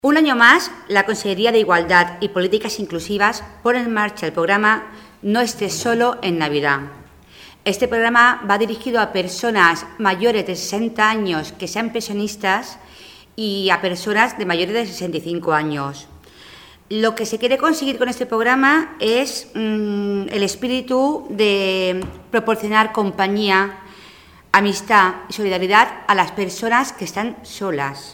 Un año más, la Consejería de Igualdad y Políticas Inclusivas pone en marcha el programa No estés solo en Navidad. Este programa va dirigido a personas mayores de 60 años que sean pensionistas y a personas de mayores de 65 años. Lo que se quiere conseguir con este programa es el espíritu de proporcionar compañía, amistad y solidaridad a las personas que están solas.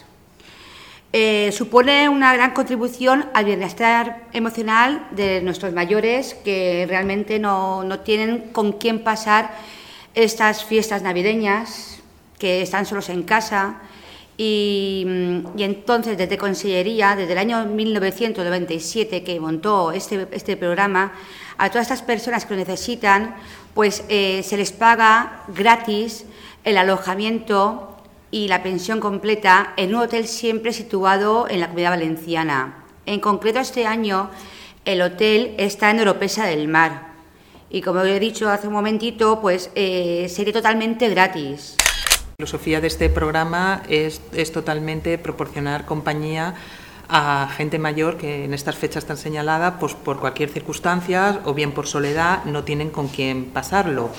Supone una gran contribución al bienestar emocional de nuestros mayores que realmente no tienen con quién pasar estas fiestas navideñas, que están solos en casa. Y entonces, desde Consellería, desde el año 1997 que montó este programa, a todas estas personas que lo necesitan, pues se les paga gratis el alojamiento y la pensión completa en un hotel siempre situado en la Comunidad Valenciana. En concreto, este año el hotel está en Oropesa del Mar y, como he dicho hace un momentito, pues sería totalmente gratis. La filosofía de este programa es totalmente proporcionar compañía a gente mayor que en estas fechas tan señaladas, pues por cualquier circunstancia o bien por soledad, no tienen con quién pasarlo.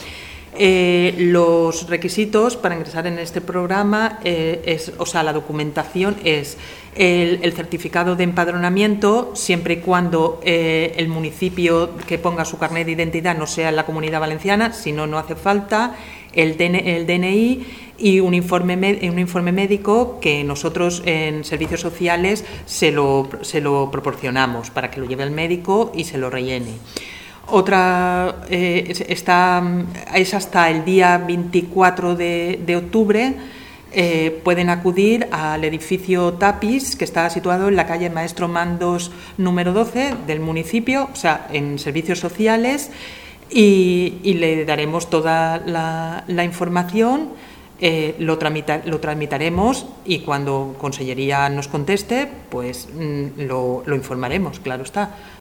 Los requisitos para ingresar en este programa la documentación es el certificado de empadronamiento, siempre y cuando el municipio que ponga su carnet de identidad no sea en la Comunidad Valenciana, si no, no hace falta, el DNI y un informe médico que nosotros en servicios sociales se lo proporcionamos para que lo lleve el médico y se lo rellene. Otra es hasta el día 24 de octubre. Pueden acudir al edificio Tapis, que está situado en la calle Maestro Mandos número 12 del municipio, o sea, en servicios sociales, y le daremos toda la información, lo tramitaremos y cuando Consellería nos conteste, pues lo informaremos, claro está.